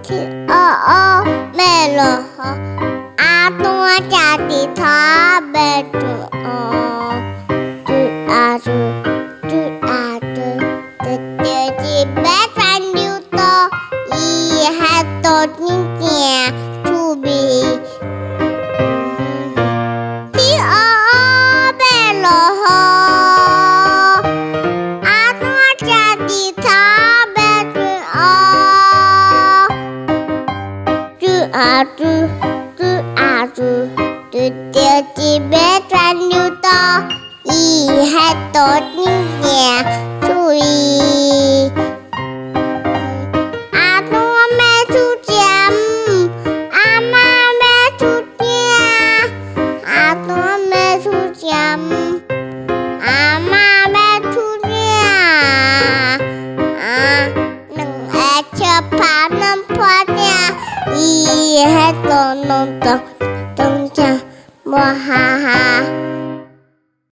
thì ô mẹ lo a tua cha thì thả bé tu a tu chỉ bé fan yêu to y hát to những nhà tu bi thì ô bé lo a tua cha thì thả bé tu chỉ bé fan yêu to y hát to những nhà tu bi a tua mẹ tu chăm a ma mẹ tu tia a tua mẹ tu chăm a ma mẹ tu tia nâng e cho pa nâng pa tia y hát to nông tông tông cha mua ha ha